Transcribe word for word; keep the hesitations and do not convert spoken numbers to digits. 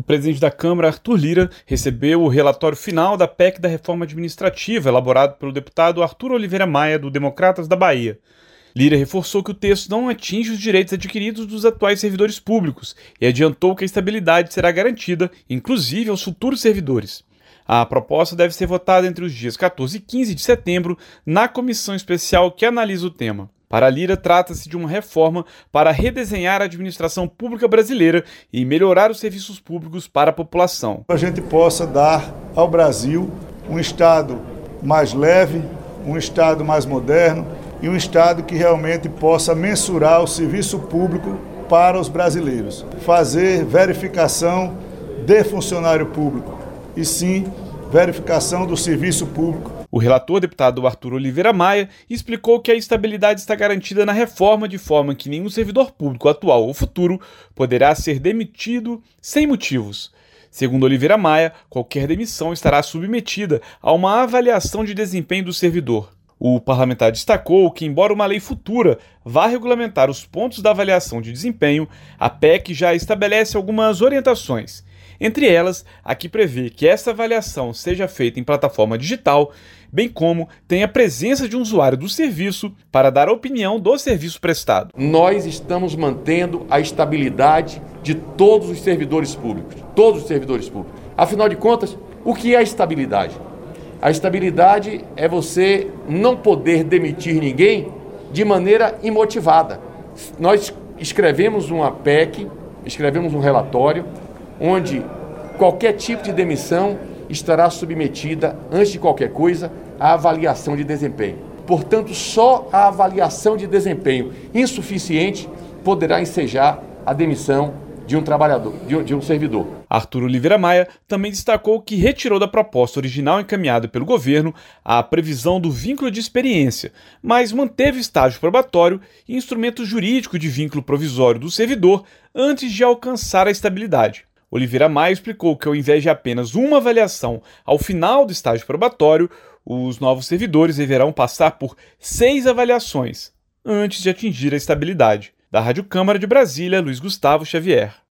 O presidente da Câmara, Arthur Lira, recebeu o relatório final da P E C da Reforma Administrativa, elaborado pelo deputado Arthur Oliveira Maia, do Democratas da Bahia. Lira reforçou que o texto não atinge os direitos adquiridos dos atuais servidores públicos e adiantou que a estabilidade será garantida, inclusive aos futuros servidores. A proposta deve ser votada entre os dias quatorze e quinze de setembro na comissão especial que analisa o tema. Para Lira, trata-se de uma reforma para redesenhar a administração pública brasileira e melhorar os serviços públicos para a população. A gente possa dar ao Brasil um Estado mais leve, um Estado mais moderno e um Estado que realmente possa mensurar o serviço público para os brasileiros. Fazer verificação de funcionário público e sim verificação do serviço público. O relator, deputado Arthur Oliveira Maia, explicou que a estabilidade está garantida na reforma de forma que nenhum servidor público atual ou futuro poderá ser demitido sem motivos. Segundo Oliveira Maia, qualquer demissão estará submetida a uma avaliação de desempenho do servidor. O parlamentar destacou que, embora uma lei futura vá regulamentar os pontos da avaliação de desempenho, a P E C já estabelece algumas orientações. Entre elas, a que prevê que essa avaliação seja feita em plataforma digital, bem como tenha a presença de um usuário do serviço para dar a opinião do serviço prestado. Nós estamos mantendo a estabilidade de todos os servidores públicos, todos os servidores públicos. Afinal de contas, o que é a estabilidade? A estabilidade é você não poder demitir ninguém de maneira imotivada. Nós escrevemos uma P E C, escrevemos um relatório, onde qualquer tipo de demissão estará submetida, antes de qualquer coisa, à avaliação de desempenho. Portanto, só a avaliação de desempenho insuficiente poderá ensejar a demissão de um trabalhador, de um, de um servidor. Arthur Oliveira Maia também destacou que retirou da proposta original encaminhada pelo governo a previsão do vínculo de experiência, mas manteve estágio probatório e instrumento jurídico de vínculo provisório do servidor antes de alcançar a estabilidade. Oliveira Maia explicou que, ao invés de apenas uma avaliação ao final do estágio probatório, os novos servidores deverão passar por seis avaliações antes de atingir a estabilidade. Da Rádio Câmara de Brasília, Luiz Gustavo Xavier.